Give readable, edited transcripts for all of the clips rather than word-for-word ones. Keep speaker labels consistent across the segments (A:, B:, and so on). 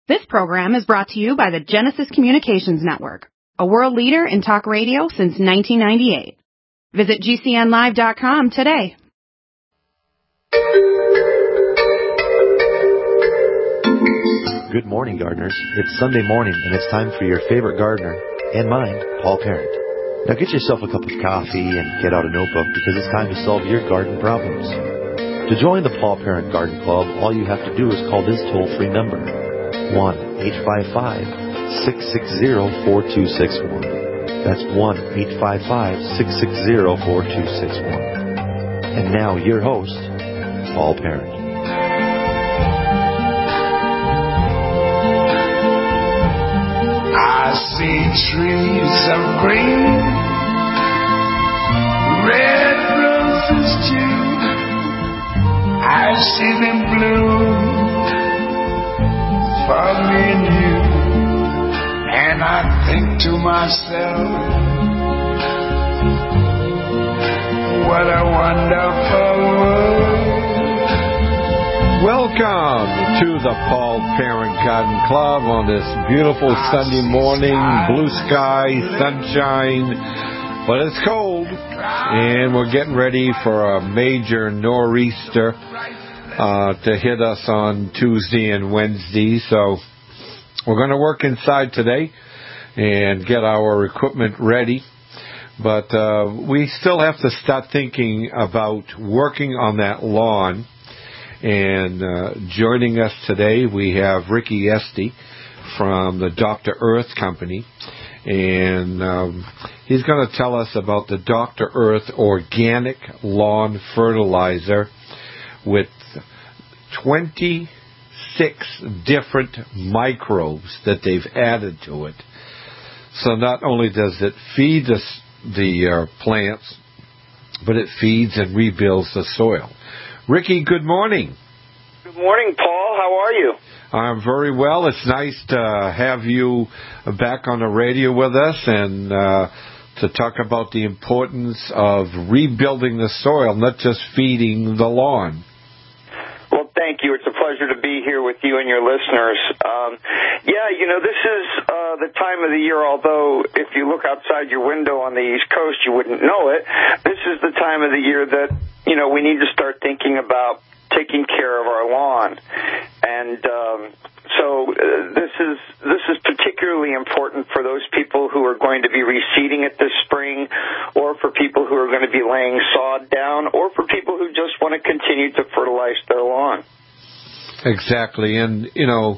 A: This program is brought to you by the Genesis Communications Network, a world leader in talk radio since 1998. Visit GCNlive.com today.
B: Good morning, gardeners. It's Sunday morning, and it's time for your favorite gardener, and mine, Paul Parent. Now get yourself a cup of coffee and get out a notebook because it's time to solve your garden problems. To join the Paul Parent Garden Club, all you have to do is call this toll-free number, 1-855-660-4261. That's 1-855-660-4261. And now your host, Paul Parent.
C: I see trees of green, red roses too. I see them bloom for me and you, and I think to myself, what a wonderful world.
D: Welcome to the Paul Parent Garden Club on this beautiful Sunday morning, blue sky, sunshine, but it's cold, and we're getting ready for a major nor'easter to hit us on Tuesday and Wednesday. So we're going to work inside today and get our equipment ready. But we still have to start thinking about working on that lawn. And joining us today, we have Ricky Este from the Dr. Earth Company. And he's going to tell us about the Dr. Earth Organic Lawn Fertilizer with 26 different microbes that they've added to it. So not only does it feed the plants, but it feeds and rebuilds the soil. Ricky, good morning.
E: Good morning, Paul. How are you?
D: I'm very well. It's nice to have you back on the radio with us and to talk about the importance of rebuilding the soil, not just feeding the lawn.
E: Well, thank you. It's a pleasure to be here with you and your listeners. This is the time of the year, although if you look outside your window on the East Coast, you wouldn't know it. This is the time of the year that, we need to start thinking about taking care of our lawn. And so this is particularly important for those people who are going to be reseeding it this spring, or for people who are going to be laying sod down, or for people who just want to continue to fertilize their lawn.
D: Exactly. And,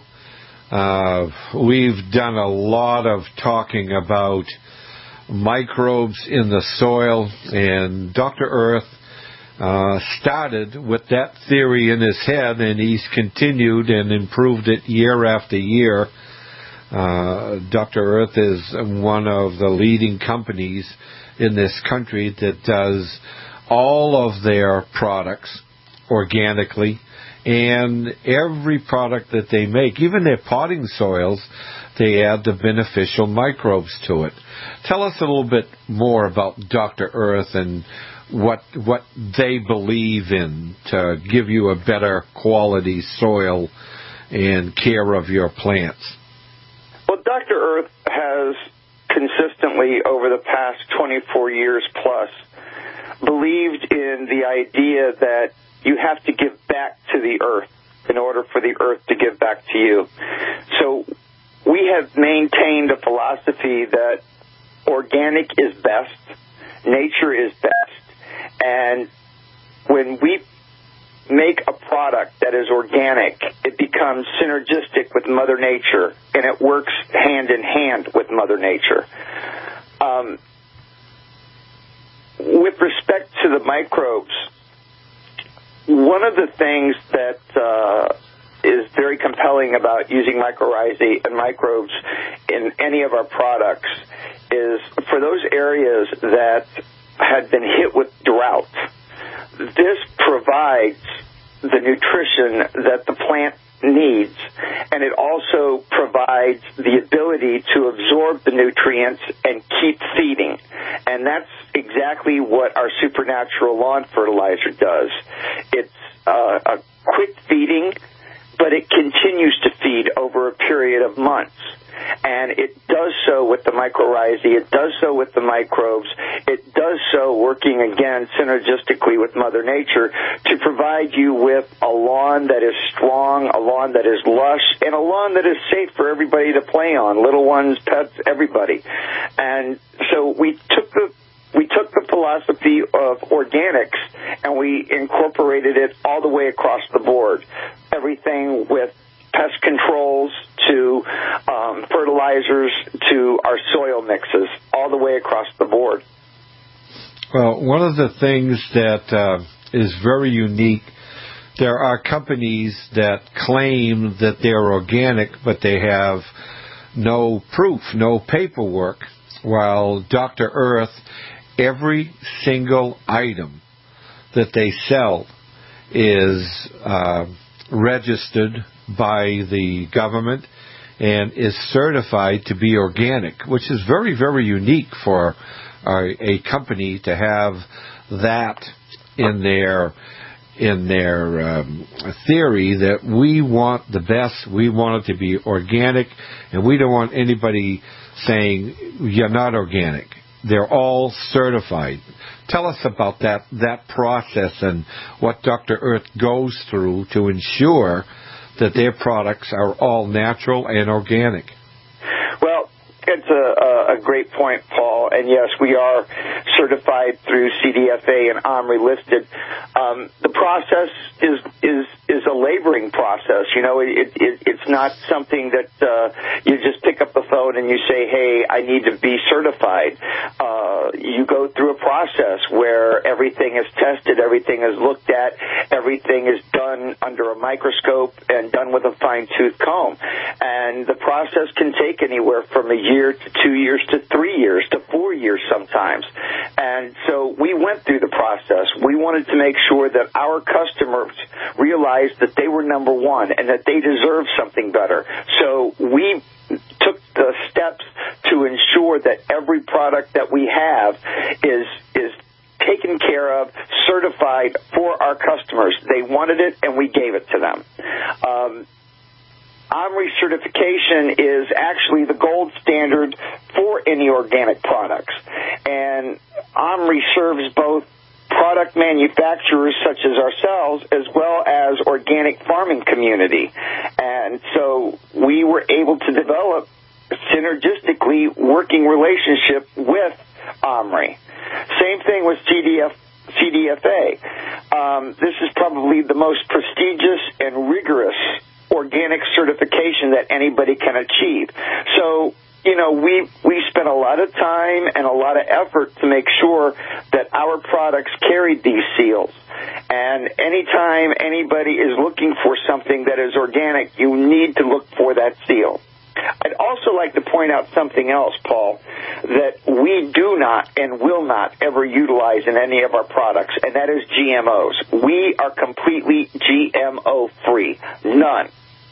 D: we've done a lot of talking about microbes in the soil, and Dr. Earth started with that theory in his head, and he's continued and improved it year after year. Dr. Earth is one of the leading companies in this country that does all of their products organically, and every product that they make, even their potting soils, they add the beneficial microbes to it. Tell us a little bit more about Dr. Earth and what they believe in to give you a better quality soil and care of your plants.
E: Well, Dr. Earth has consistently, over the past 24 years plus, believed in the idea that you have to give back to the earth in order for the earth to give back to you. So we have maintained a philosophy that organic is best, nature is best, and when we make a product that is organic, it becomes synergistic with Mother Nature, and it works hand in hand with Mother Nature. With respect to the microbes, one of the things that is very compelling about using mycorrhizae and microbes in any of our products is for those areas that had been hit with drought. This provides the nutrition that the plant needs, and it also provides the ability to absorb the nutrients and keep feeding. And that's exactly what our Supernatural Lawn Fertilizer does. It's a quick feeding, but it continues to feed over a period of months. And it does so with the mycorrhizae. It does so with the microbes. It does so working, again, synergistically with Mother Nature to provide you with a lawn that is strong, a lawn that is lush, and a lawn that is safe for everybody to play on, little ones, pets, everybody. And so we took the philosophy of organics and we incorporated it all the way across the board. Everything with pest controls to fertilizers to our soil mixes, all the way across the board.
D: Well, one of the things that is very unique, there are companies that claim that they're organic, but they have no proof, no paperwork, while Dr. Earth, every single item that they sell is registered by the government and is certified to be organic, which is very, very unique for a company to have that in their theory that we want the best, we want it to be organic, and we don't want anybody saying you're not organic. They're all certified. Tell us about that process and what Dr. Earth goes through to ensure that their products are all natural and organic.
E: Well, it's a great point, Paul. And yes, we are certified through CDFA and OMRI listed. The process is a laboring process. You know, it's not something that you just pick up the phone and you say, hey, I need to be certified. You go through a process where everything is tested, everything is looked at, everything is done under a microscope and done with a fine-tooth comb. And the process can take anywhere from a year to 2 years to 3 years to 4 years sometimes. And so we went through the process. We wanted to make sure that our customers realized that they were number one and that they deserved something better. So we took the steps to ensure that every product that we have is taken care of, certified for our customers. They wanted it, and we gave it to them. OMRI certification is actually the gold standard for any organic products. And OMRI serves both product manufacturers such as ourselves as well as organic farming community. And so we were able to develop synergistically working relationship with OMRI. Same thing with CDFA. This is probably the most prestigious and rigorous organic certification that anybody can achieve. So, you know, we spent a lot of time and a lot of effort to make sure that our products carried these seals. And anytime anybody is looking for something that is organic, you need to look for that seal. I'd also like to point out something else, Paul, that we do not and will not ever utilize in any of our products, and that is GMOs. We are completely GMO-free. None.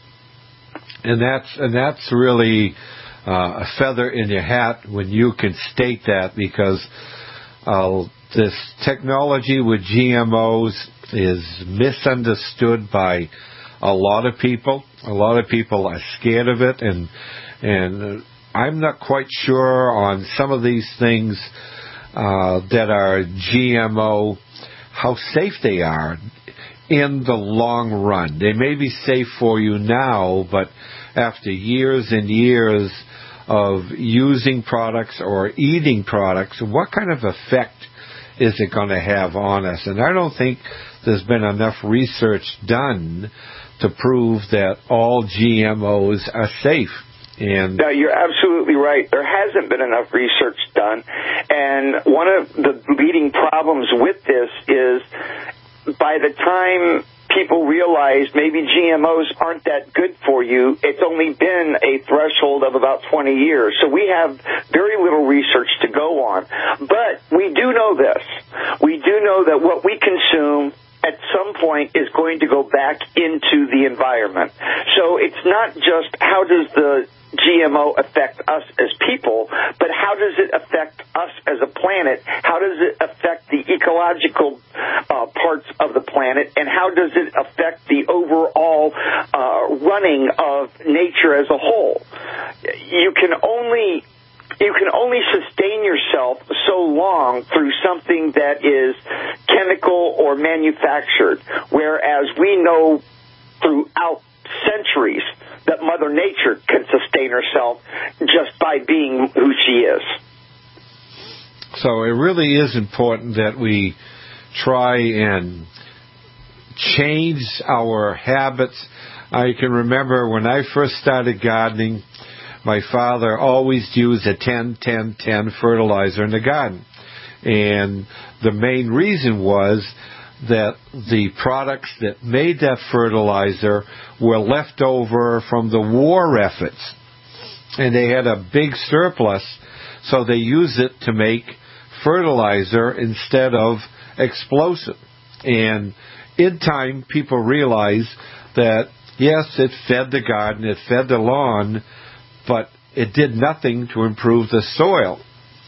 D: And that's really a feather in your hat when you can state that, because this technology with GMOs is misunderstood by a lot of people. A lot of people are scared of it, and I'm not quite sure on some of these things that are GMO, how safe they are in the long run. They may be safe for you now, but after years and years of using products or eating products, what kind of effect is it going to have on us? And I don't think there's been enough research done to prove that all GMOs are safe. And
E: no, you're absolutely right. There hasn't been enough research done. And one of the leading problems with this is by the time people realize maybe GMOs aren't that good for you, it's only been a threshold of about 20 years. So we have very little research to go on. But we do know this. We do know that what we consume at some point is going to go back into the environment. So it's not just how does the GMO affect us as people, but how does it affect us as a planet? How does it affect the ecological parts of the planet? And how does it affect the overall running of nature nature as a whole. You can only sustain yourself so long through something that is chemical or manufactured, whereas we know throughout centuries that Mother Nature can sustain herself just by being who she is.
D: So it really is important that we try and change our habits. I can remember when I first started gardening, my father always used a 10-10-10 fertilizer in the garden. And the main reason was that the products that made that fertilizer were left over from the war efforts. And they had a big surplus, so they used it to make fertilizer instead of explosive. And in time, people realized that, yes, it fed the garden, it fed the lawn, but it did nothing to improve the soil.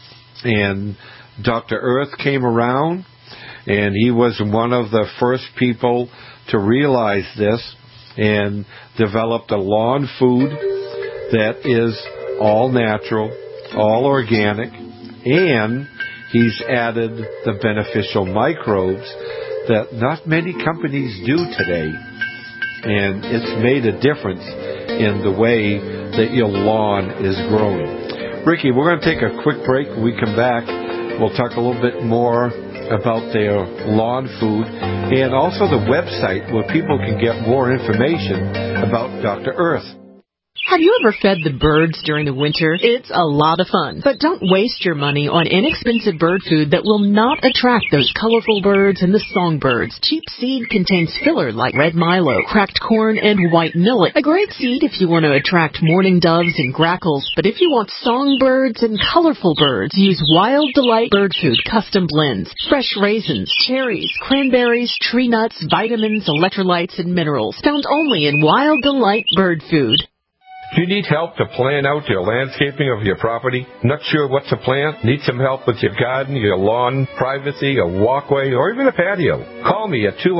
D: And Dr. Earth came around, and he was one of the first people to realize this and developed a lawn food that is all natural, all organic, and he's added the beneficial microbes that not many companies do today. And it's made a difference in the way that your lawn is growing. Ricky, we're going to take a quick break. When we come back, we'll talk a little bit more about their lawn food and also the website where people can get more information about Dr. Earth.
F: Have you ever fed the birds during the winter? It's a lot of fun. But don't waste your money on inexpensive bird food that will not attract those colorful birds and the songbirds. Cheap seed contains filler like red milo, cracked corn, and white millet. A great seed if you want to attract mourning doves and grackles. But if you want songbirds and colorful birds, use Wild Delight Bird Food Custom Blends. Fresh raisins, cherries, cranberries, tree nuts, vitamins, electrolytes, and minerals. Found only in Wild Delight Bird Food.
G: Do you need help to plan out your landscaping of your property? Not sure what to plant? Need some help with your garden, your lawn, privacy, a walkway, or even a patio? Call me at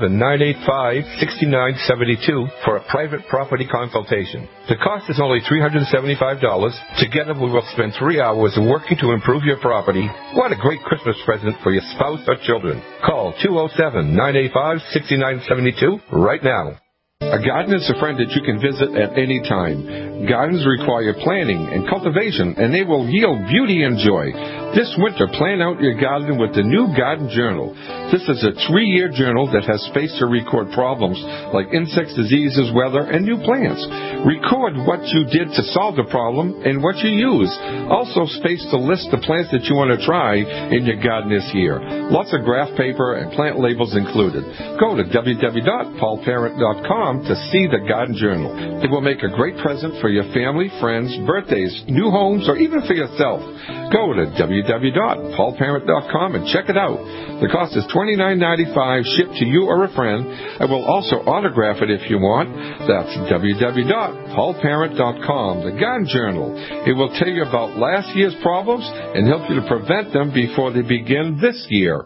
G: 207-985-6972 for a private property consultation. The cost is only $375. Together we will spend 3 hours working to improve your property. What a great Christmas present for your spouse or children. Call 207-985-6972 right now.
H: A garden is a friend that you can visit at any time. Gardens require planning and cultivation, and they will yield beauty and joy. This winter, plan out your garden with the new Garden Journal. This is a 3-year journal that has space to record problems like insects, diseases, weather, and new plants. Record what you did to solve the problem and what you use. Also, space to list the plants that you want to try in your garden this year. Lots of graph paper and plant labels included. Go to www.paulparent.com to see the Garden Journal. It will make a great present for your family, friends, birthdays, new homes, or even for yourself. Go to www.paulparent.com and check it out. The cost is $29.95 shipped to you or a friend. I will also autograph it if you want. That's www.paulparent.com, the Garden Journal. It will tell you about last year's problems and help you to prevent them before they begin this year.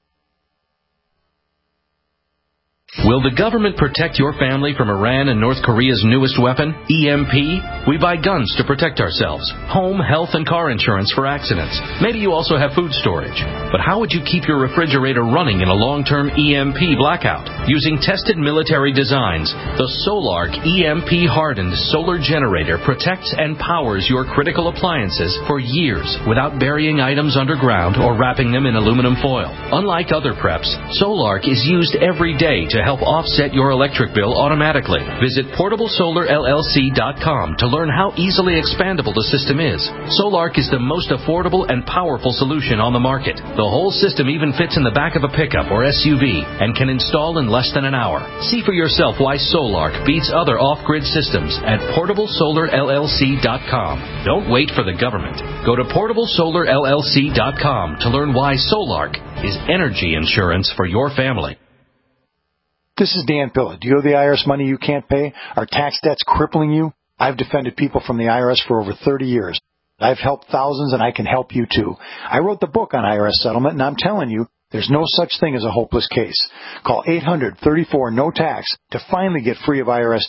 I: Will the government protect your family from Iran and North Korea's newest weapon, EMP? We buy guns to protect ourselves, home, health, and car insurance for accidents. Maybe you also have food storage. But how would you keep your refrigerator running in a long-term EMP blackout? Using tested military designs, the Solark EMP-hardened solar generator protects and powers your critical appliances for years without burying items underground or wrapping them in aluminum foil. Unlike other preps, Solark is used every day to help offset your electric bill automatically. Visit PortableSolarLLC.com to learn how easily expandable the system is. Solark is the most affordable and powerful solution on the market. The whole system even fits in the back of a pickup or SUV and can install in less than an hour. See for yourself why Solark beats other off-grid systems at PortableSolarLLC.com. Don't wait for the government. Go to PortableSolarLLC.com to learn why Solark is energy insurance for your family.
J: This is Dan Pilla. Do you owe the IRS money you can't pay? Are tax debts crippling you? I've defended people from the IRS for over 30 years. I've helped thousands, and I can help you too. I wrote the book on IRS settlement, and I'm telling you, there's no such thing as a hopeless case. Call 800-34-NO-TAX to finally get free of IRS debt.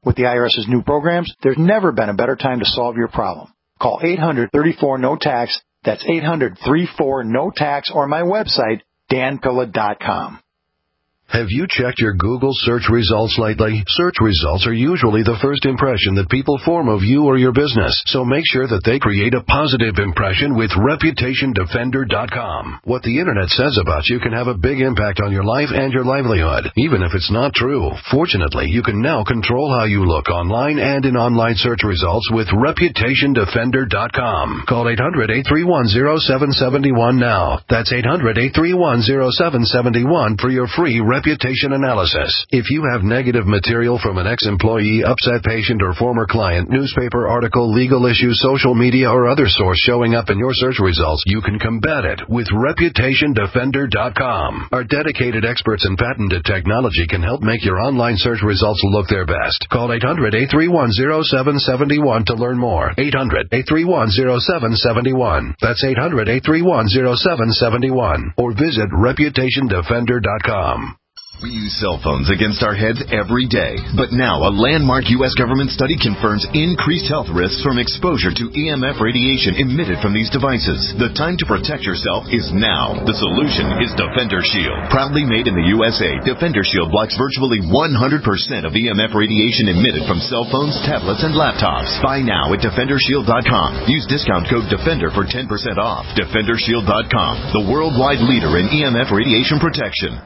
J: With the IRS's new programs, there's never been a better time to solve your problem. Call 800-34-NO-TAX. That's 800-34-NO-TAX, or my website, danpilla.com.
K: Have you checked your Google search results lately? Search results are usually the first impression that people form of you or your business, so make sure that they create a positive impression with ReputationDefender.com. What the Internet says about you can have a big impact on your life and your livelihood, even if it's not true. Fortunately, you can now control how you look online and in online search results with ReputationDefender.com. Call 800-831-0771 now. That's 800-831-0771 for your free reputation analysis. If you have negative material from an ex-employee, upset patient, or former client, newspaper article, legal issue, social media, or other source showing up in your search results, you can combat it with ReputationDefender.com. Our dedicated experts in patented technology can help make your online search results look their best. Call 800-831-0771 to learn more. 800-831-0771. That's 800-831-0771. Or visit ReputationDefender.com.
L: We use cell phones against our heads every day. But now a landmark U.S. government study confirms increased health risks from exposure to EMF radiation emitted from these devices. The time to protect yourself is now. The solution is Defender Shield. Proudly made in the USA, Defender Shield blocks virtually 100% of EMF radiation emitted from cell phones, tablets, and laptops. Buy now at DefenderShield.com. Use discount code DEFENDER for 10% off. DefenderShield.com, the worldwide leader in EMF radiation protection.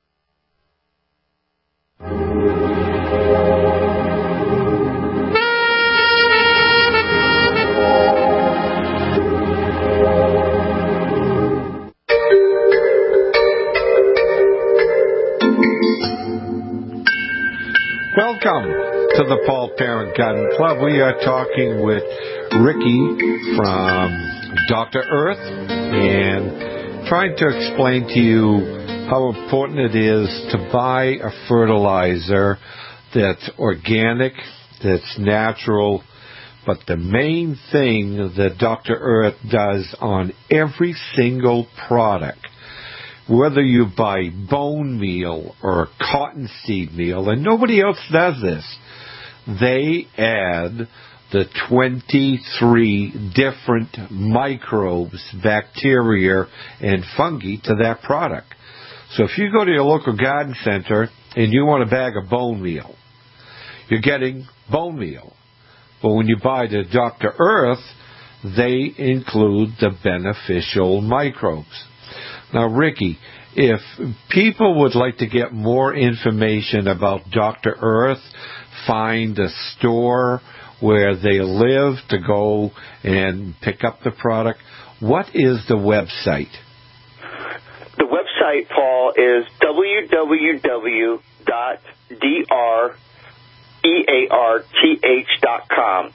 D: Welcome to the Paul Parent Garden Club. We are talking with Ricky from Dr. Earth and trying to explain to you how important it is to buy a fertilizer that's organic, that's natural, but the main thing that Dr. Earth does on every single product, whether you buy bone meal or cottonseed meal, and nobody else does this, they add the 23 different microbes, bacteria, and fungi to that product. So if you go to your local garden center and you want a bag of bone meal, you're getting bone meal. But when you buy the Dr. Earth, they include the beneficial microbes. Now, Ricky, if people would like to get more information about Dr. Earth, find a store where they live to go and pick up the product, what is the website?
E: The website, Paul, is www.drearth.com,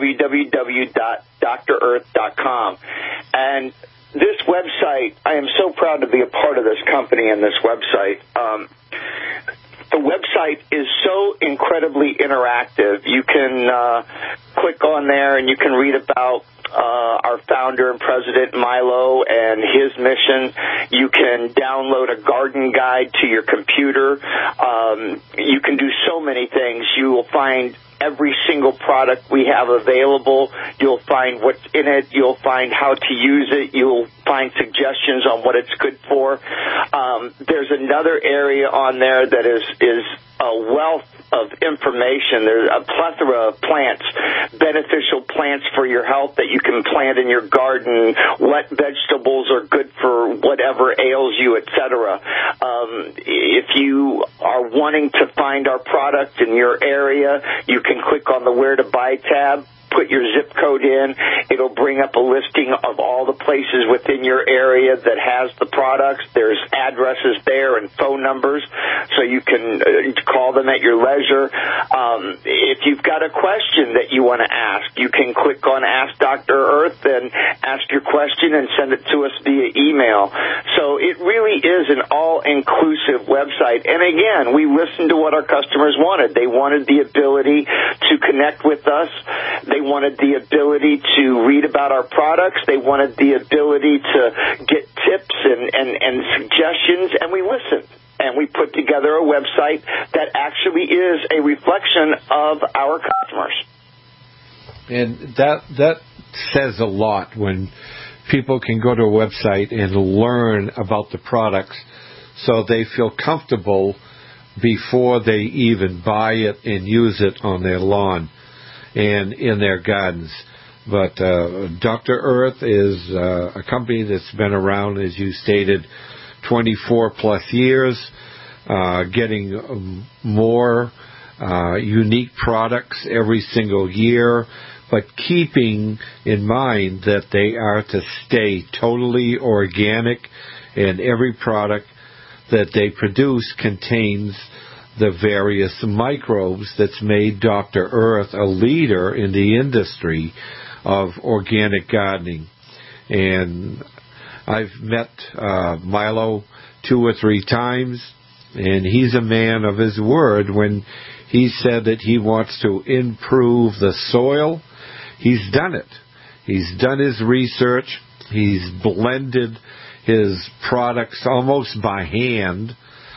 E: www.drearth.com. And this website, I am so proud to be a part of this company and this website. The website is so incredibly interactive. You can click on there and you can read about our founder and president, Milo, and his mission. You can download a garden guide to your computer. You can do so many things. You will find every single product we have available. You'll find what's in it. You'll find how to use it. You'll find suggestions on what it's good for. There's another area on there that is a wealth of information. There's a plethora of plants, beneficial plants for your health that you can plant in your garden, what vegetables are good for whatever ails you, etc. If you are wanting to find our product in your area, you can click on the Where to Buy tab. Put your zip code in. It'll bring up a listing of all the places within your area that has the products. There's addresses there and phone numbers, so you can call them at your leisure. If you've got a question that you want to ask, you can click on Ask Dr. Earth and ask your question and send it to us via email. So it really is an all-inclusive website. And again, we listened to what our customers wanted. They wanted the ability to connect with us. They wanted the ability to read about our products. They wanted the ability to get tips tips and suggestions, and we listened. And we put together a website that actually is a reflection of our customers.
D: And that says a lot when people can go to a website and learn about the products so they feel comfortable before they even buy it and use it on their lawn and in their gardens. But Dr. Earth is a company that's been around, as you stated, 24 plus years, getting more unique products every single year, but keeping in mind that they are to stay totally organic, and every product that they produce contains the various microbes that's made Dr. Earth a leader in the industry of organic gardening. And I've met Milo 2 or 3 times, and he's a man of his word. When he said that he wants to improve the soil, he's done it. He's done his research. He's blended his products almost by hand,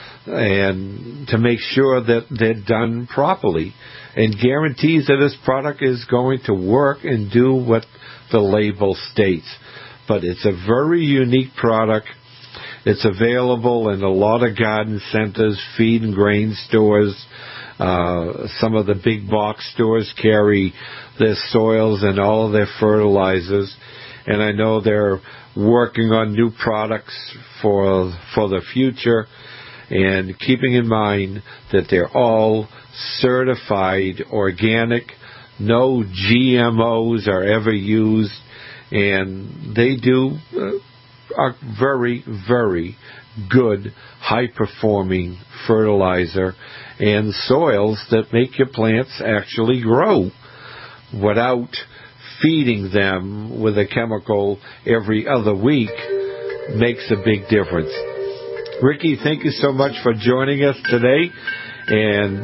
D: and to make sure that they're done properly, and guarantees that his product is going to work and do what the label states. But it's a very unique product. It's available in a lot of garden centers, feed and grain stores. Some of the big box stores carry their soils and all of their fertilizers. And I know they're working on new products for the future, and keeping in mind that they're all certified organic, no GMOs are ever used, and they do a very, very good, high-performing fertilizer and soils that make your plants actually grow without feeding them with a chemical every other week. Makes a big difference. Ricky, thank you so much for joining us today. And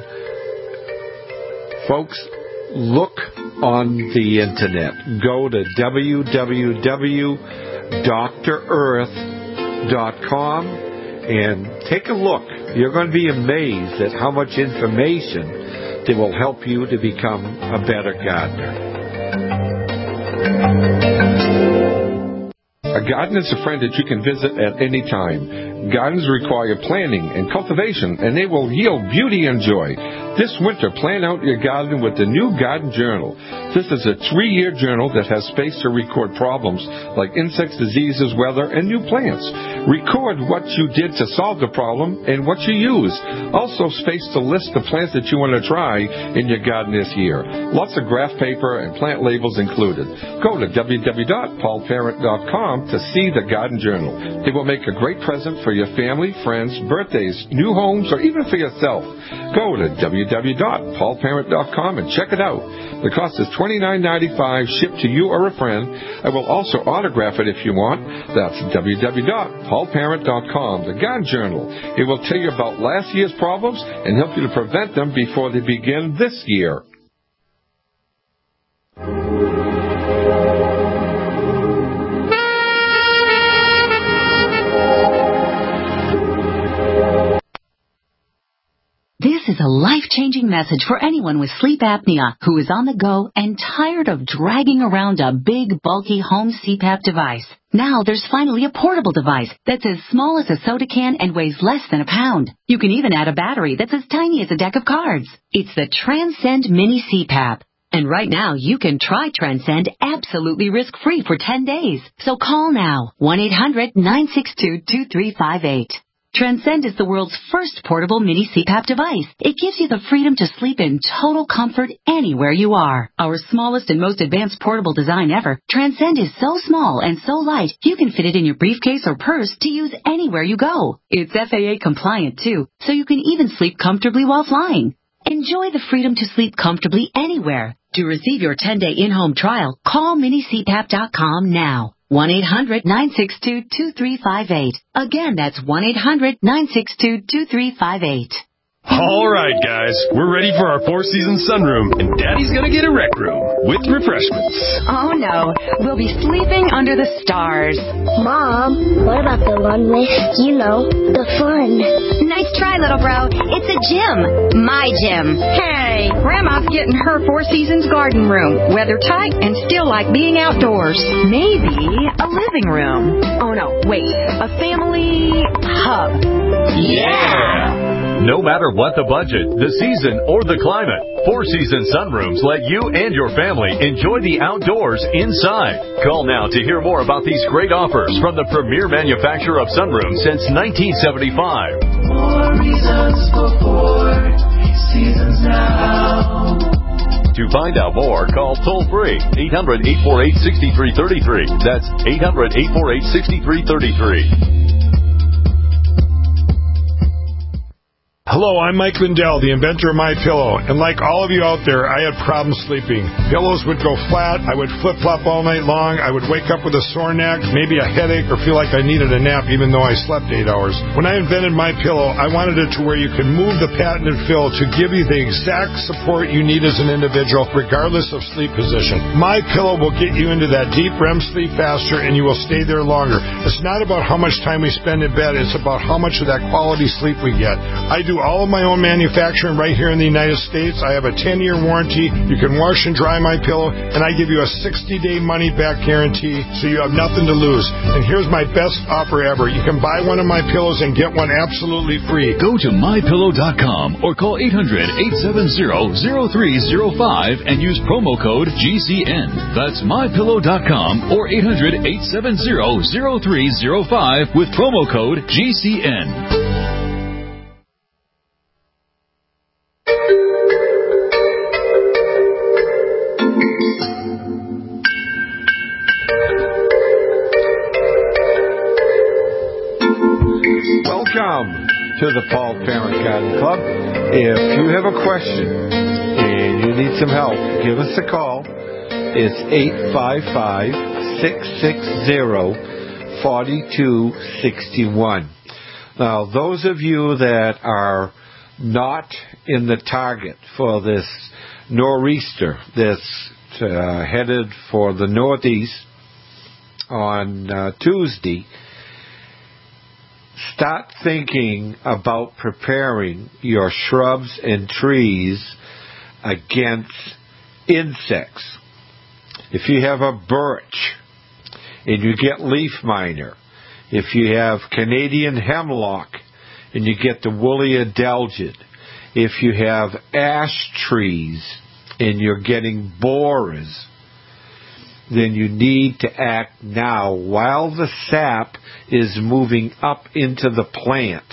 D: folks, look on the internet. Go to www.drearth.com and take a look. You're going to be amazed at how much information that will help you to become a better gardener.
H: A garden is a friend that you can visit at any time. Gardens require planning and cultivation, and they will yield beauty and joy. This winter, plan out your garden with the new Garden Journal. This is a 3-year journal that has space to record problems like insects, diseases, weather, and new plants. Record what you did to solve the problem and what you used. Also space to list the plants that you want to try in your garden this year. Lots of graph paper and plant labels included. Go to www.paulparent.com to see the Garden Journal. It will make a great present for your family, friends, birthdays, new homes, or even for yourself. Go to www.paulparent.com and check it out. The cost is $29.95 shipped to you or a friend. I will also autograph it if you want. That's www.paulparent.com, the Garden Journal. It will tell you about last year's problems and help you to prevent them before they begin this year.
M: This is a life-changing message for anyone with sleep apnea who is on the go and tired of dragging around a big, bulky home CPAP device. Now there's finally a portable device that's as small as a soda can and weighs less than a pound. You can even add a battery that's as tiny as a deck of cards. It's the Transcend Mini CPAP. And right now, you can try Transcend absolutely risk-free for 10 days. So call now, 1-800-962-2358. Transcend is the world's first portable mini CPAP device. It gives you the freedom to sleep in total comfort anywhere you are. Our smallest and most advanced portable design ever, Transcend is so small and so light, you can fit it in your briefcase or purse to use anywhere you go. It's FAA compliant too, so you can even sleep comfortably while flying. Enjoy the freedom to sleep comfortably anywhere. To receive your 10-day in-home trial, call minicpap.com now. 1-800-962-2358. Again, that's 1-800-962-2358.
N: All right, guys, we're ready for our four-season sunroom, and Daddy's gonna get a rec room with refreshments.
O: Oh, no. We'll be sleeping under the stars.
P: Mom, what about the one with, the fun?
O: Nice try, little bro. It's a gym. My gym. Hey, Grandma's getting her Four Seasons garden room. Weather tight and still like being outdoors. Maybe a living room. Oh, no, wait. A family hub.
Q: Yeah! No matter what the budget, the season, or the climate, Four Seasons Sunrooms let you and your family enjoy the outdoors inside. Call now to hear more about these great offers from the premier manufacturer of sunrooms since 1975.
R: More reasons for Four Seasons now.
Q: To find out more, call toll-free 800-848-6333. That's 800-848-6333.
S: Hello, I'm Mike Lindell, the inventor of MyPillow, and like all of you out there, I had problems sleeping. Pillows would go flat, I would flip-flop all night long, I would wake up with a sore neck, maybe a headache, or feel like I needed a nap even though I slept 8 hours. When I invented MyPillow, I wanted it to where you could move the patented fill to give you the exact support you need as an individual, regardless of sleep position. MyPillow will get you into that deep REM sleep faster, and you will stay there longer. It's not about how much time we spend in bed, it's about how much of that quality sleep we get. I do all of my own manufacturing right here in the United States. I have a 10-year warranty. You can wash and dry my pillow, and I give you a 60-day money-back guarantee, so you have nothing to lose. And here's my best offer ever. You can buy one of my pillows and get one absolutely free.
T: Go to mypillow.com or call 800-870-0305 and use promo code GCN. That's mypillow.com or 800-870-0305 with promo code GCN.
D: To the Paul Parent Garden Club. If you have a question and you need some help, give us a call. It's 855-660-4261. Now, those of you that are not in the target for this nor'easter that's headed for the Northeast on Tuesday, start thinking about preparing your shrubs and trees against insects. If you have a birch and you get leaf miner, if you have Canadian hemlock and you get the woolly adelgid, if you have ash trees and you're getting borers, then you need to act now while the sap is moving up into the plant.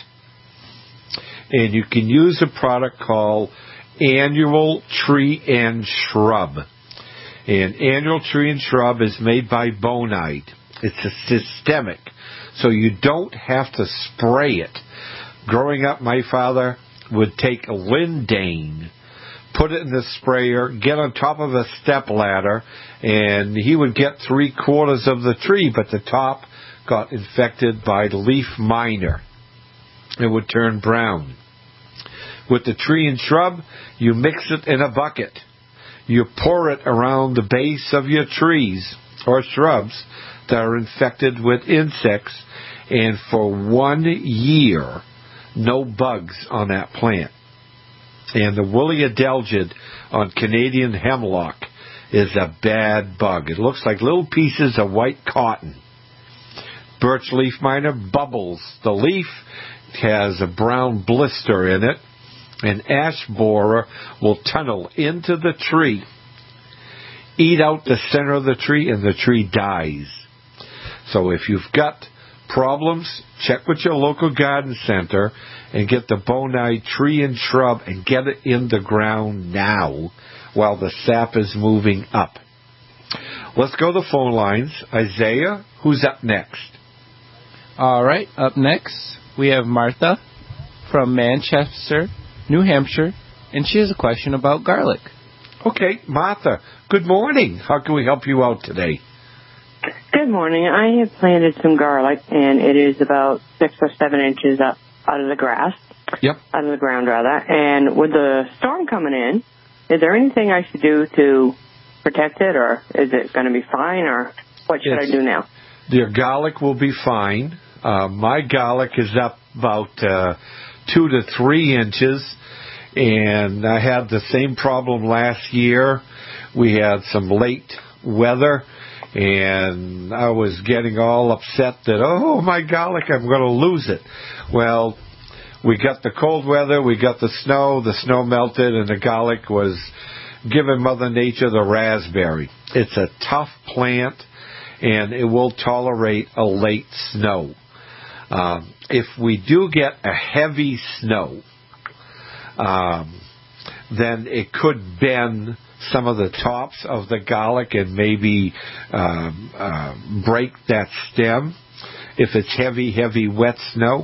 D: And you can use a product called Annual Tree and Shrub. And Annual Tree and Shrub is made by Bonide. It's a systemic, so you don't have to spray it. Growing up, my father would take a lindane, put it in the sprayer, get on top of a step ladder, and he would get 3/4 of the tree, but the top got infected by leaf miner. It would turn brown. With the tree and shrub, you mix it in a bucket. You pour it around the base of your trees or shrubs that are infected with insects, and for 1 year, no bugs on that plant. And the woolly adelgid on Canadian hemlock is a bad bug. It looks like little pieces of white cotton. Birch leaf miner bubbles the leaf, has a brown blister in it. An ash borer will tunnel into the tree, eat out the center of the tree, and the tree dies. So if you've got problems, check with your local garden center and get the Bonide tree and shrub and get it in the ground now while the sap is moving up. Let's go to the phone lines. Isaiah, who's up next?
U: All right, up next we have Martha from Manchester, New Hampshire, and she has a question about garlic.
D: Okay, Martha, good morning. How can we help you out today?
V: Good morning. I have planted some garlic, and it is about 6 or 7 inches up out of the grass.
U: Yep.
V: Out of the ground, rather. And with the storm coming in, is there anything I should do to protect it, or is it going to be fine, or what should I do now?
D: Your garlic will be fine. My garlic is up about 2 to 3 inches, and I had the same problem last year. We had some late weather, and I was getting all upset that, oh, my garlic, I'm going to lose it. Well, we got the cold weather, we got the snow melted, and the garlic was giving Mother Nature the raspberry. It's a tough plant, and it will tolerate a late snow. If we do get a heavy snow, then it could bend some of the tops of the garlic and maybe break that stem if it's heavy wet snow.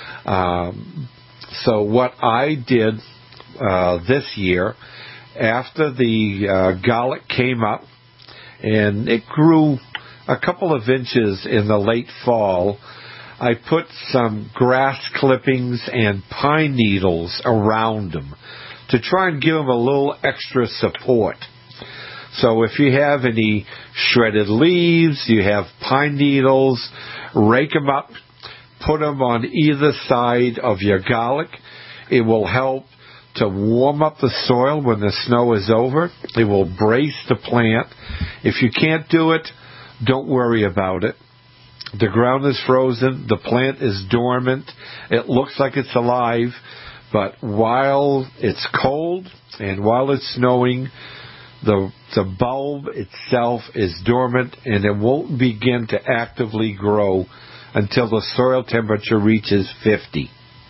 D: So what I did this year, after the garlic came up and it grew a couple of inches in the late fall, I put some grass clippings and pine needles around them to try and give them a little extra support. So if you have any shredded leaves, you have pine needles, rake them up, put them on either side of your garlic. It will help to warm up the soil when the snow is over. It will brace the plant. If you can't do it, don't worry about it. The ground is frozen. The plant is dormant. It looks like it's alive, but while it's cold and while it's snowing, the bulb itself is dormant, and it won't begin to actively grow until the soil temperature reaches 50.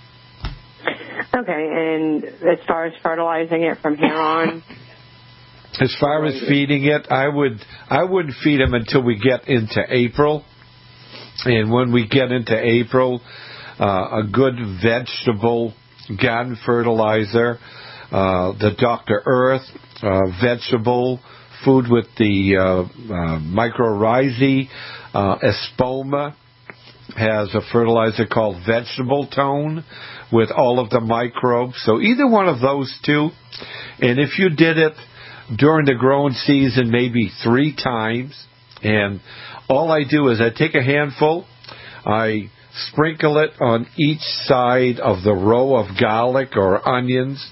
V: Okay, and as far as fertilizing it from here on?
D: As far as feeding it, I wouldn't feed them until we get into April. And when we get into April, a good vegetable garden fertilizer, the Dr. Earth vegetable food with the mycorrhizae, Espoma has a fertilizer called Vegetable Tone with all of the microbes. So either one of those two. And if you did it during the growing season maybe 3 times, and all I do is I take a handful, I sprinkle it on each side of the row of garlic or onions,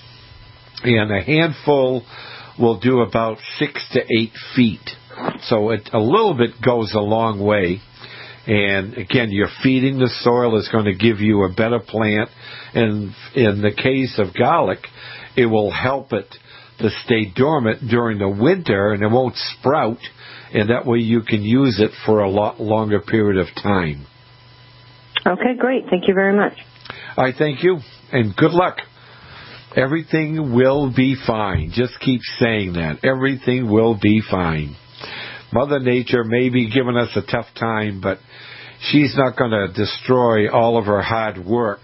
D: and a handful will do about 6 to 8 feet. So it a little bit goes a long way. And again, you're feeding the soil is going to give you a better plant. And in the case of garlic, it will help it to stay dormant during the winter, and it won't sprout. And that way you can use it for a lot longer period of time.
V: Okay, great. Thank you very much.
D: I thank you, and good luck. Everything will be fine. Just keep saying that. Everything will be fine. Mother Nature may be giving us a tough time, but she's not going to destroy all of her hard work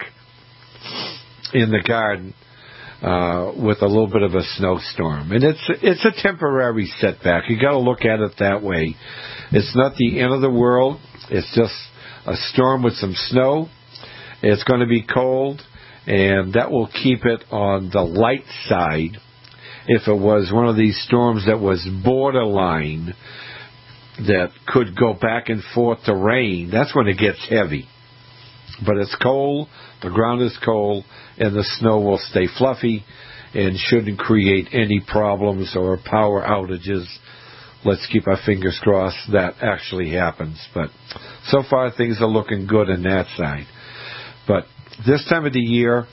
D: in the garden with a little bit of a snowstorm. And it's a temporary setback. You got to look at it that way. It's not the end of the world. It's just a storm with some snow. It's going to be cold, and that will keep it on the light side. If it was one of these storms that was borderline, that could go back and forth to rain, that's when it gets heavy. But it's cold, the ground is cold, and the snow will stay fluffy and shouldn't create any problems or power outages. Let's keep our fingers crossed that actually happens. But so far things are looking good on that side. But this time of the year,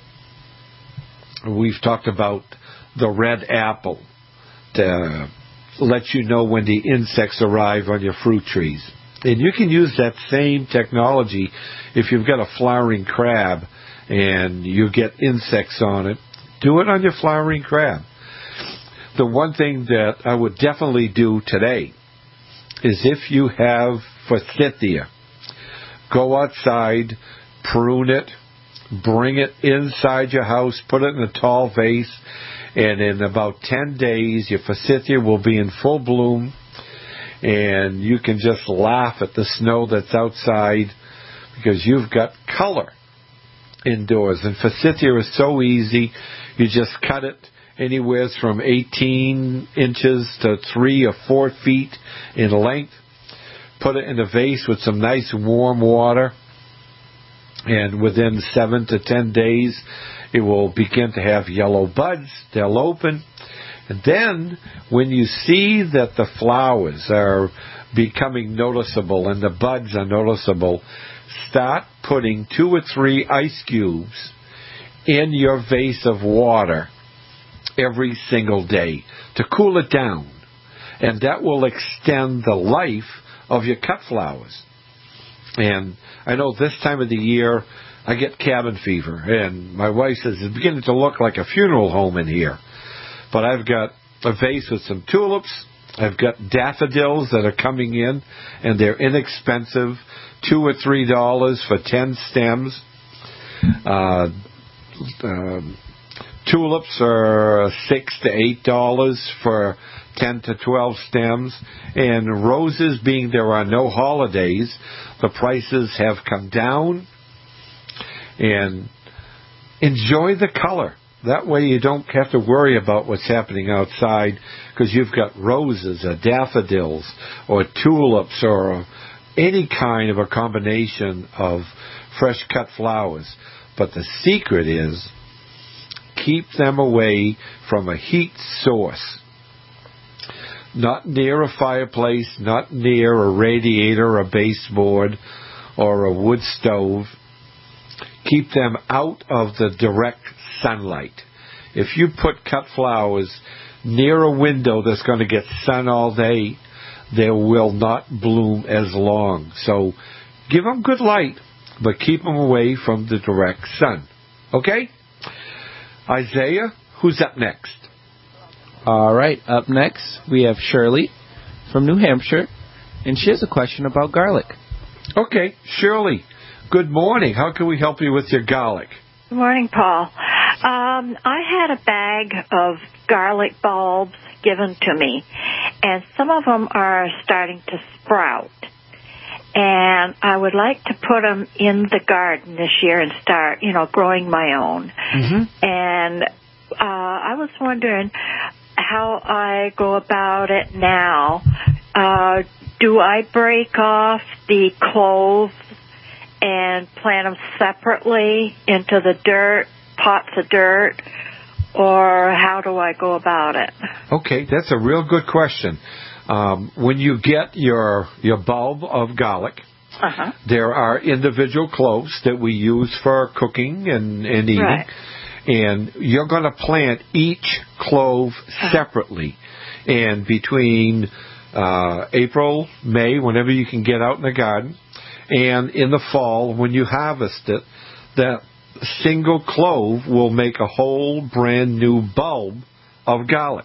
D: we've talked about the red apple to let you know when the insects arrive on your fruit trees. And you can use that same technology if you've got a flowering crab and you get insects on it. Do it on your flowering crab. The one thing that I would definitely do today is if you have forsythia, go outside, prune it, bring it inside your house, put it in a tall vase, and in about 10 days, your forsythia will be in full bloom, and you can just laugh at the snow that's outside because you've got color. indoors. And forsythia is so easy. You just cut it anywhere from 18 inches to 3 or 4 feet in length. Put it in a vase with some nice warm water. And within 7 to 10 days, it will begin to have yellow buds. They'll open. And then when you see that the flowers are becoming noticeable and the buds are noticeable, start putting 2 or 3 ice cubes in your vase of water every single day to cool it down. And that will extend the life of your cut flowers. And I know this time of the year I get cabin fever, and my wife says it's beginning to look like a funeral home in here. But I've got a vase with some tulips. I've got daffodils that are coming in, and they're inexpensive, $2 or $3 for 10 stems. Tulips are $6 to $8 for 10 to 12 stems. And roses, being there are no holidays, the prices have come down. And enjoy the color. That way you don't have to worry about what's happening outside, because you've got roses or daffodils or tulips or any kind of a combination of fresh cut flowers. But the secret is keep them away from a heat source. Not near a fireplace, not near a radiator, a baseboard, or a wood stove. Keep them out of the direct sunlight. If you put cut flowers near a window that's going to get sun all day, they will not bloom as long. So give them good light, but keep them away from the direct sun. Okay? Isaiah, who's up next?
U: All right, up next we have Shirley from New Hampshire, and she has a question about garlic.
D: Okay, Shirley, good morning. How can we help you with your garlic?
A: Good morning, Paul. I had a bag of garlic bulbs given to me, and some of them are starting to sprout. And I would like to put them in the garden this year and start, growing my own. Mm-hmm. And I was wondering how I go about it now. Do I break off the cloves and plant them separately into the dirt, pots of dirt, or how do I go about it?
D: Okay, that's a real good question. When you get your bulb of garlic, there are individual cloves that we use for cooking and eating. Right. And you're going to plant each clove separately. And between April, May, whenever you can get out in the garden, and in the fall, when you harvest it, that single clove will make a whole brand new bulb of garlic.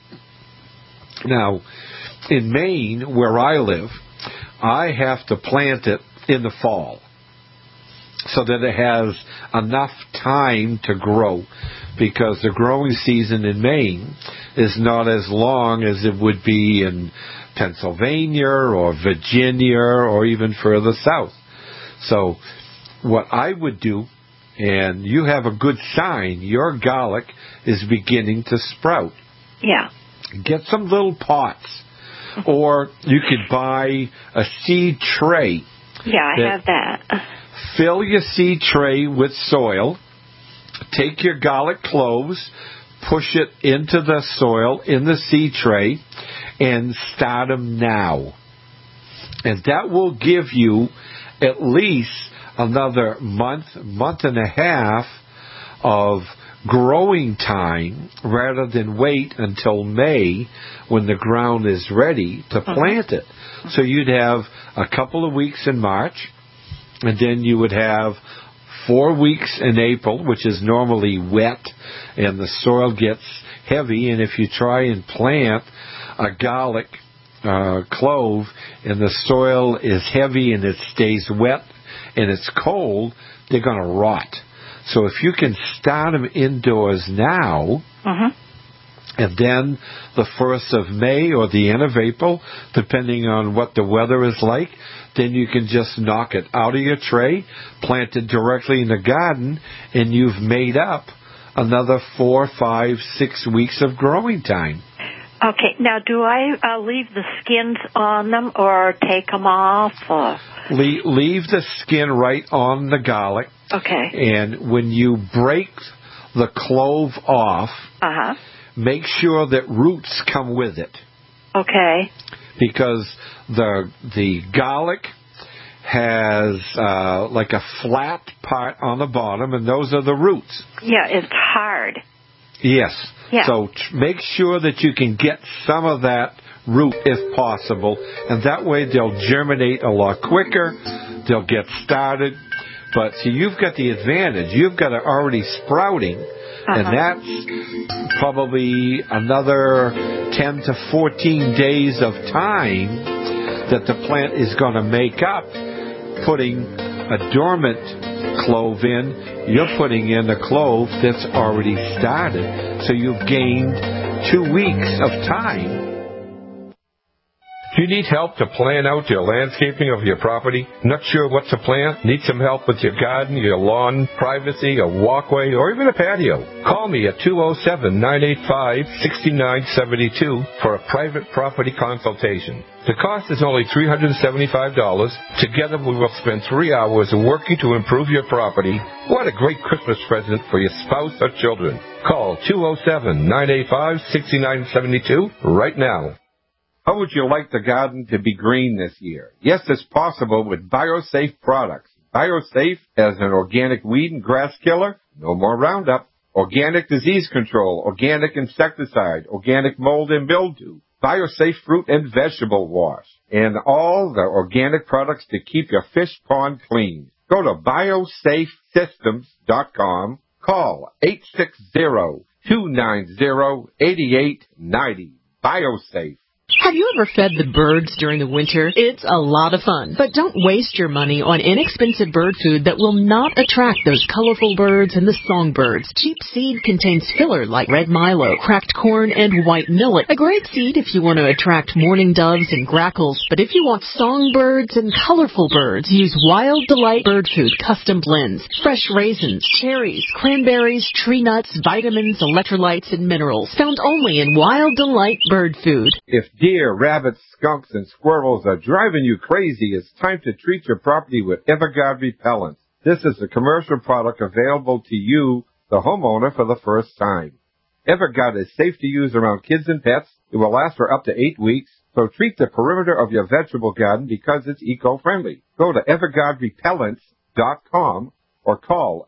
D: Now, in Maine, where I live, I have to plant it in the fall so that it has enough time to grow, because the growing season in Maine is not as long as it would be in Pennsylvania or Virginia or even further south. So what I would do, and you have a good sign, your garlic is beginning to sprout.
A: Yeah.
D: Get some little pots, or you could buy a seed tray.
A: Yeah, I have that.
D: Fill your seed tray with soil. Take your garlic cloves, push it into the soil in the seed tray, and start them now. And that will give you at least another month and a half of growing time, rather than wait until May when the ground is ready to plant it. So you'd have a couple of weeks in March, and then you would have 4 weeks in April, which is normally wet and the soil gets heavy. And if you try and plant a garlic clove and the soil is heavy and it stays wet and it's cold, they're going to rot. So if you can start them indoors now, And then the 1st of May or the end of April, depending on what the weather is like, then you can just knock it out of your tray, plant it directly in the garden, and you've made up another 4, 5, 6 weeks of growing time.
A: Okay, now do I leave the skins on them or take them off? Or?
D: Leave the skin right on the garlic.
A: Okay.
D: And when you break the clove off, make sure that roots come with it.
A: Okay.
D: Because the garlic has like a flat part on the bottom, and those are the roots.
A: Yeah, it's hard.
D: Yes.
A: Yeah.
D: So make sure that you can get some of that root if possible, and that way they'll germinate a lot quicker. They'll get started. But see, you've got the advantage. You've got it already sprouting, and that's probably another 10 to 14 days of time that the plant is going to make up putting a dormant clove in. You're putting in a clove that's already started. So you've gained 2 weeks of time.
G: Do you need help to plan out your landscaping of your property? Not sure what to plant? Need some help with your garden, your lawn, privacy, a walkway, or even a patio? Call me at 207-985-6972 for a private property consultation. The cost is only $375. Together we will spend 3 hours working to improve your property. What a great Christmas present for your spouse or children. Call 207-985-6972 right now.
H: How would you like the garden to be green this year? Yes, it's possible with BioSafe products. BioSafe as an organic weed and grass killer, no more Roundup, organic disease control, organic insecticide, organic mold and mildew, BioSafe fruit and vegetable wash, and all the organic products to keep your fish pond clean. Go to biosafesystems.com. Call 860-290-8890. BioSafe.
F: Have you ever fed the birds during the winter? It's a lot of fun. But don't waste your money on inexpensive bird food that will not attract those colorful birds and the songbirds. Cheap seed contains filler like red milo, cracked corn, and white millet. A great seed if you want to attract mourning doves and grackles. But if you want songbirds and colorful birds, use Wild Delight Bird Food Custom Blends. Fresh raisins, cherries, cranberries, tree nuts, vitamins, electrolytes, and minerals. Found only in Wild Delight Bird Food.
H: If deer, rabbits, skunks, and squirrels are driving you crazy, it's time to treat your property with Everguard Repellent. This is a commercial product available to you, the homeowner, for the first time. Everguard is safe to use around kids and pets. It will last for up to 8 weeks, so treat the perimeter of your vegetable garden because it's eco-friendly. Go to EverguardRepellents.com or call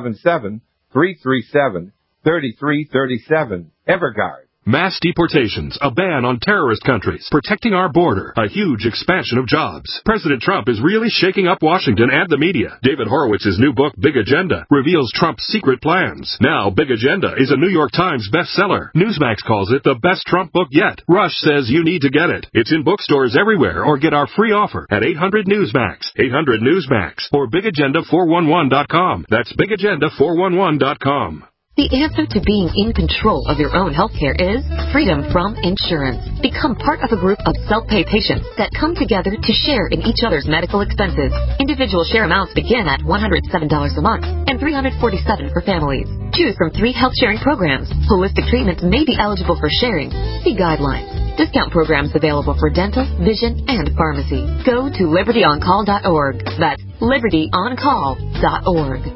H: 877-337-3337. Everguard.
N: Mass deportations, a ban on terrorist countries, protecting our border, a huge expansion of jobs. President Trump is really shaking up Washington and the media. David Horowitz's new book, Big Agenda, reveals Trump's secret plans. Now, Big Agenda is a New York Times bestseller. Newsmax calls it the best Trump book yet. Rush says you need to get it. It's in bookstores everywhere, or get our free offer at 800-NEWSMAX, 800-NEWSMAX, or BigAgenda411.com. That's BigAgenda411.com.
B: The answer to being in control of your own healthcare is freedom from insurance. Become part of a group of self-pay patients that come together to share in each other's medical expenses. Individual share amounts begin at $107 a month and $347 for families. Choose from 3 health-sharing programs. Holistic treatments may be eligible for sharing. See guidelines. Discount programs available for dental, vision, and pharmacy. Go to libertyoncall.org. That's libertyoncall.org.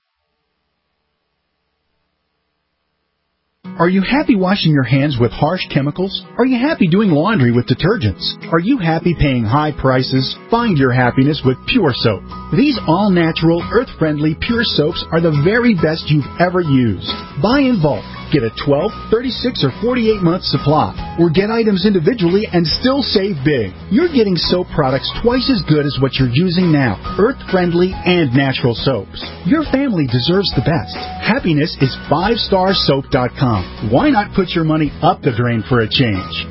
C: Are you happy washing your hands with harsh chemicals? Are you happy doing laundry with detergents? Are you happy paying high prices? Find your happiness with Pure Soap. These all-natural, earth-friendly Pure Soaps are the very best you've ever used. Buy in bulk. Get a 12, 36, or 48-month supply. Or get items individually and still save big. You're getting soap products twice as good as what you're using now. Earth-friendly and natural soaps. Your family deserves the best. Happiness is 5starsoap.com. Why not put your money up the drain for a change?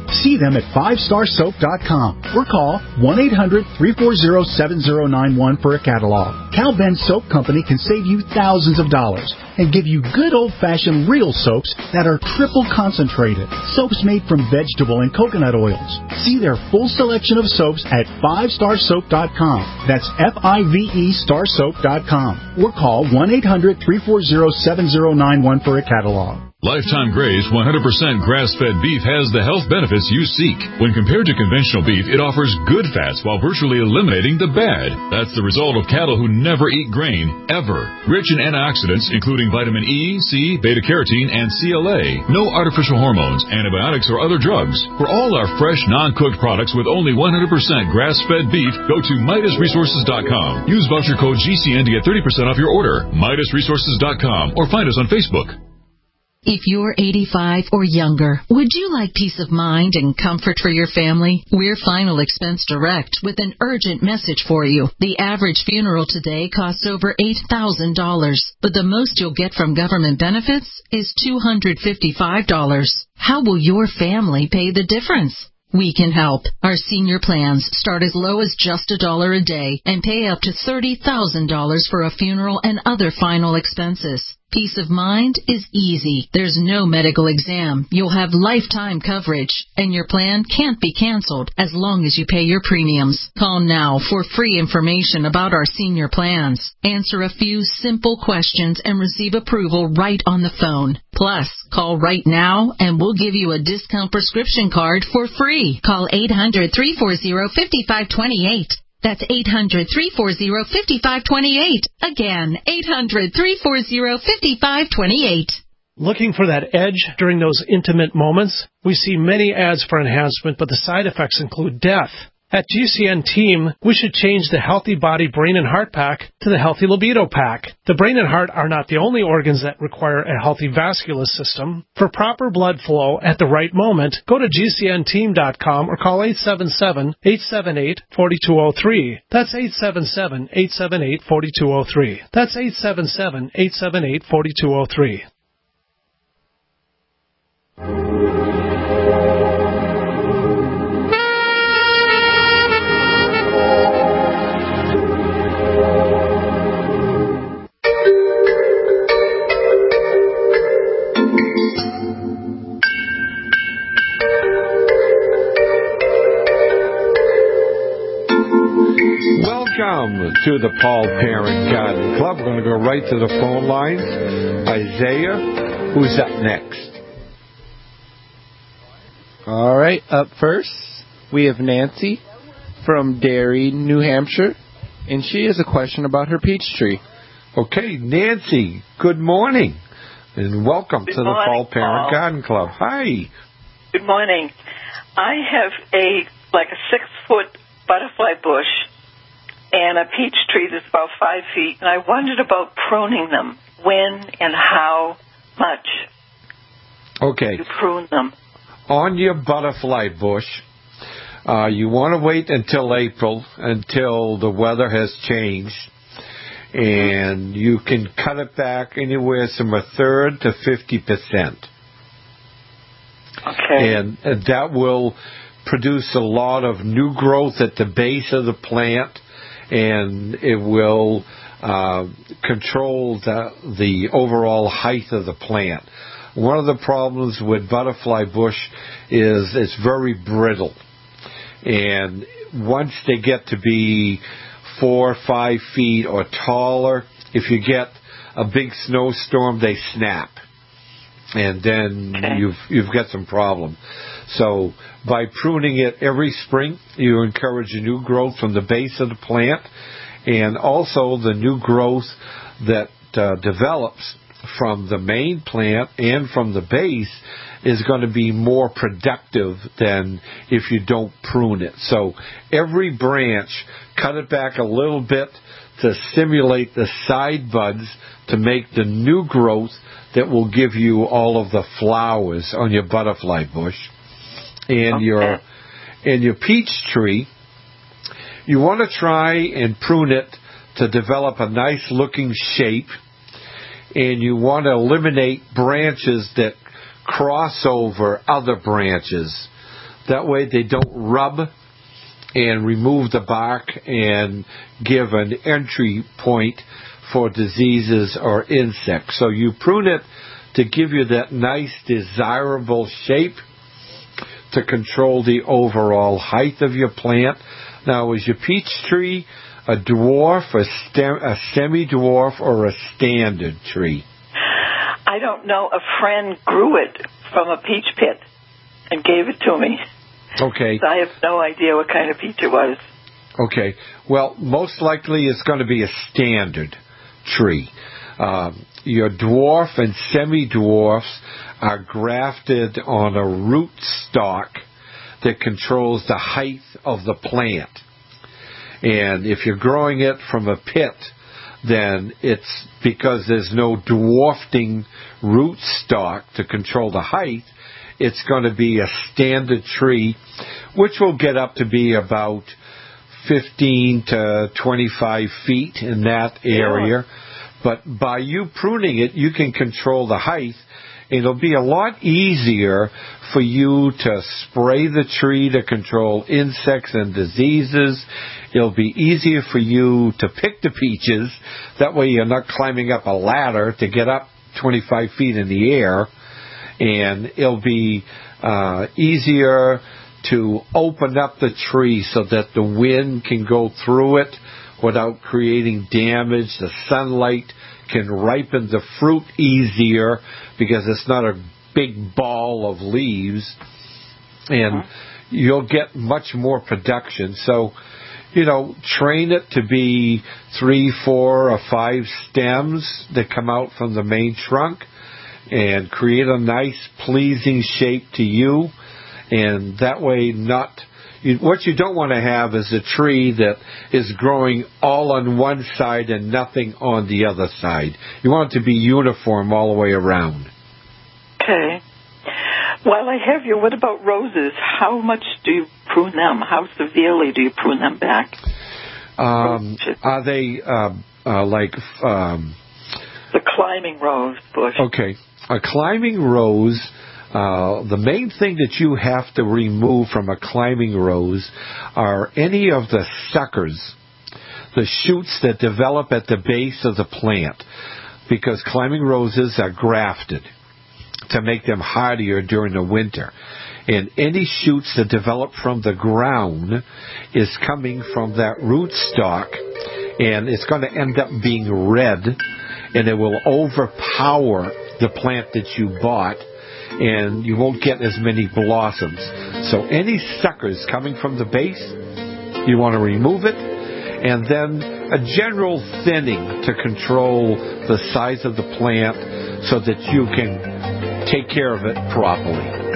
C: See them at 5starsoap.com or call 1-800-340-7091 for a catalog. Cal Ben Soap Company can save you thousands of dollars and give you good old-fashioned real soaps that are triple concentrated. Soaps made from vegetable and coconut oils. See their full selection of soaps at 5starsoap.com. That's F-I-V-E starsoap.com. Or call 1-800-340-7091 for a catalog.
T: Lifetime Graze 100% grass-fed beef has the health benefits you seek. When compared to conventional beef, it offers good fats while virtually eliminating the bad. That's the result of cattle who never eat grain, ever. Rich in antioxidants, including vitamin E, C, beta-carotene, and CLA. No artificial hormones, antibiotics, or other drugs. For all our fresh, non-cooked products with only 100% grass-fed beef, go to MidasResources.com. Use voucher code GCN to get 30% off your order. MidasResources.com or find us on Facebook.
F: If you're 85 or younger, would you like peace of mind and comfort for your family? We're Final Expense Direct with an urgent message for you. The average funeral today costs over $8,000, but the most you'll get from government benefits is $255. How will your family pay the difference? We can help. Our senior plans start as low as just $1 a day and pay up to $30,000 for a funeral and other final expenses. Peace of mind is easy. There's no medical exam. You'll have lifetime coverage, and your plan can't be canceled as long as you pay your premiums. Call now for free information about our senior plans. Answer a few simple questions and receive approval right on the phone. Plus, call right now and we'll give you a discount prescription card for free. Call 800-340-5528. That's 800-340-5528. Again, 800-340-5528.
I: Looking for that edge during those intimate moments? We see many ads for enhancement, but the side effects include death. At GCN Team, we should change the Healthy Body, Brain, and Heart Pack to the Healthy Libido Pack. The brain and heart are not the only organs that require a healthy vascular system. For proper blood flow at the right moment, go to GCNteam.com or call 877-878-4203. That's 877-878-4203. That's 877-878-4203.
D: Welcome to the Paul Parent Garden Club. We're going to go right to the phone lines. Isaiah, who's up next?
U: All right, up first, we have Nancy from Derry, New Hampshire, and she has a question about her peach tree.
D: Okay, Nancy, good morning, and welcome to the Paul Parent Garden Club. Hi.
J: Good morning. I have a 6-foot butterfly bush and a peach tree that's about 5 feet, and I wondered about pruning them. When and how much?
D: Okay.
J: You prune them.
D: On your butterfly bush, you want to wait until April, until the weather has changed, and you can cut it back anywhere from 1/3 to 50%.
J: Okay.
D: And that will produce a lot of new growth at the base of the plant, and it will control the overall height of the plant. One of the problems with butterfly bush is it's very brittle. And once they get to be 4 or 5 feet or taller, if you get a big snowstorm, they snap. And then you've got some problem. So by pruning it every spring, you encourage a new growth from the base of the plant, and also the new growth that develops from the main plant and from the base is going to be more productive than if you don't prune it. So every branch, cut it back a little bit to stimulate the side buds to make the new growth that will give you all of the flowers on your butterfly bush. And your peach tree, you want to try and prune it to develop a nice looking shape, and you want to eliminate branches that cross over other branches That way they don't rub and remove the bark and give an entry point for diseases or insects. So you prune it to give you that nice, desirable shape to control the overall height of your plant. Now, is your peach tree a dwarf, a semi-dwarf, or a standard tree?
J: I don't know. A friend grew it from a peach pit and gave it to me.
D: Okay.
J: So I have no idea what kind of peach it was.
D: Okay. Well, most likely it's going to be a standard tree. Your dwarf and semi-dwarfs are grafted on a root stock that controls the height of the plant. And if you're growing it from a pit, then it's because there's no dwarfing root stock to control the height. It's going to be a standard tree, which will get up to be about 15 to 25 feet in that area. But by you pruning it, you can control the height. It'll be a lot easier for you to spray the tree to control insects and diseases. It'll be easier for you to pick the peaches. That way you're not climbing up a ladder to get up 25 feet in the air. And it'll be easier to open up the tree so that the wind can go through it without creating damage. The sunlight can ripen the fruit easier because it's not a big ball of leaves. And you'll get much more production. So, train it to be 3, 4, or 5 stems that come out from the main trunk and create a nice, pleasing shape to you. And that way what you don't want to have is a tree that is growing all on one side and nothing on the other side. You want it to be uniform all the way around.
J: Okay. While I have you, what about roses? How much do you prune them? How severely do you prune them back?
D: Are they
J: the climbing rose bush?
D: Okay. A climbing rose, the main thing that you have to remove from a climbing rose are any of the suckers, the shoots that develop at the base of the plant, because climbing roses are grafted to make them hardier during the winter. And any shoots that develop from the ground is coming from that rootstock, and it's going to end up being red, and it will overpower the plant that you bought, and you won't get as many blossoms. So any suckers coming from the base, you want to remove it, and then a general thinning to control the size of the plant so that you can take care of it properly.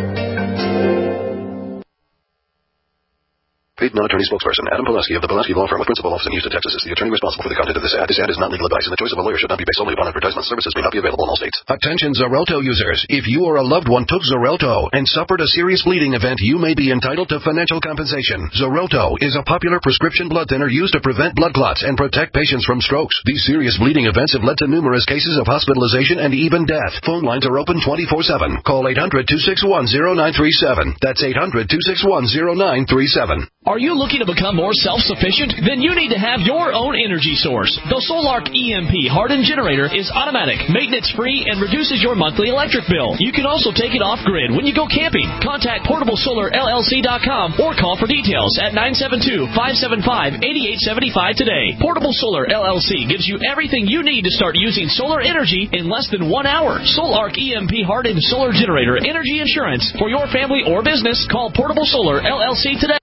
K: Paid non-attorney spokesperson Adam Pulaski of the Pulaski Law Firm with principal office in Houston, Texas is the attorney responsible for the content of this ad. This ad is not legal advice, and the choice of a lawyer should not be based solely upon advertisement. Services may not be available in all states.
L: Attention Xarelto users. If you or a loved one took Xarelto and suffered a serious bleeding event, you may be entitled to financial compensation. Xarelto is a popular prescription blood thinner used to prevent blood clots and protect patients from strokes. These serious bleeding events have led to numerous cases of hospitalization and even death. Phone lines are open 24/7. Call 800-261-0937. That's 800-261-0937.
W: Are you looking to become more self-sufficient? Then you need to have your own energy source. The Solark EMP hardened generator is automatic, maintenance-free, and reduces your monthly electric bill. You can also take it off-grid when you go camping. Contact PortableSolarLLC.com or call for details at 972-575-8875 today. Portable Solar LLC gives you everything you need to start using solar energy in less than 1 hour. Solark EMP hardened solar generator energy insurance. For your family or business, call Portable Solar LLC today